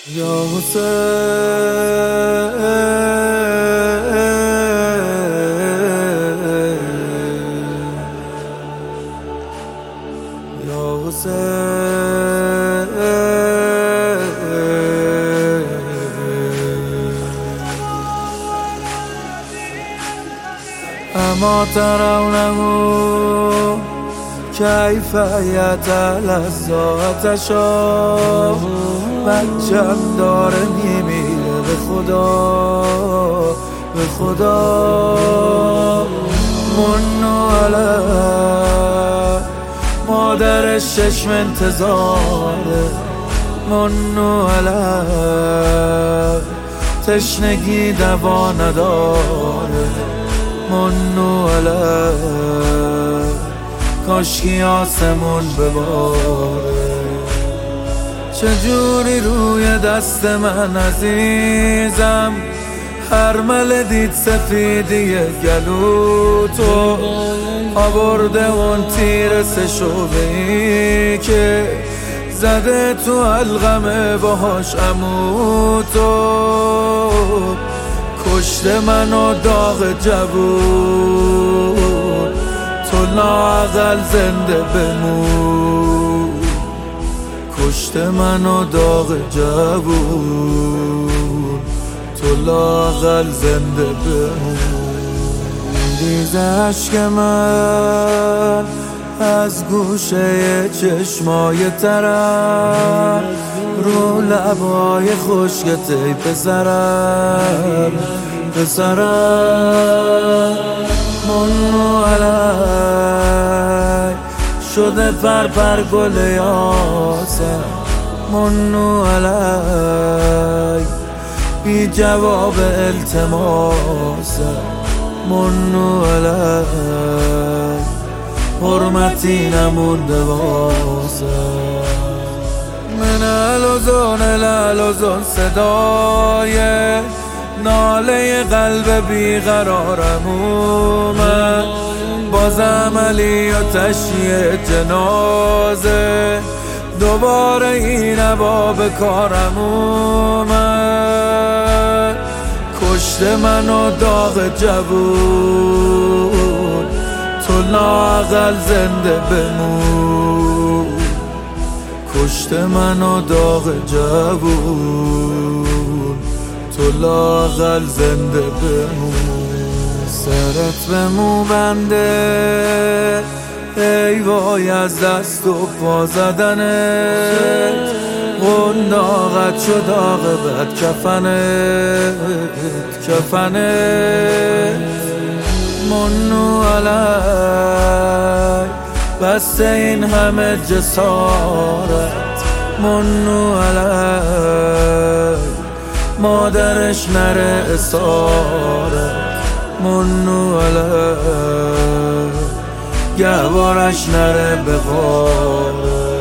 یا حسین یا حسین اما ترونه کیف یتلذاتش بچم داره میمیره به خدا منو علی مادرش چشم انتظاره منو علی تشنگی دوا نداره منو علی کاشکی آسمون بباره چجوری روی دست من عزیزم هر مل دید سفیدی گلوتو آورده اون تیر سشوبهی که زده تو حلقمه باهاش عموتو کشته منو داغ جوون تو لااقل زنده بمون کشته منو داغ جوون تو لااقل زنده بمون ریز عشق من از گوشه چشمای ترم رو لبای خشکت ای پسرم منو علی شده پر گل یاسم منو علی بی جواب التماسم منو علی حرمتی نمونده واسم من الوزون صدای ناله قلب بیقرارم اومد بازم علی و تشییع جنازه دوباره این عبا به کارم اومد کشته منو داغ جوون تو لااقل زنده بمون کشته منو داغ جوون تو لااقل زنده بمون سرت به مو بنده ای وای از دست و پا زدنت قنداقت شد داغ بد کفنت منو علی بس این همه جسارت منو علی مادرش نره اسارت منو علی گوارش نره به غارت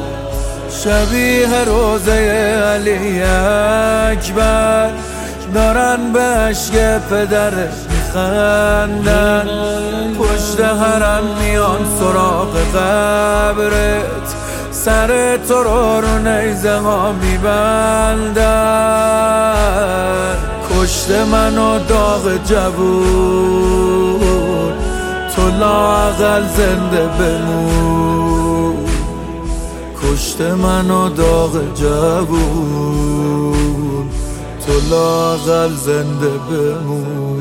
شبیه روزه علی اکبر دارن به عشق پدرش میخندن پشت حرم میان سراغ قبرت سر تو رو نیزه ها میبندن کشته منو داغ جوون تو لااقل زنده بمون کشته منو داغ جوون تو لااقل زنده بمون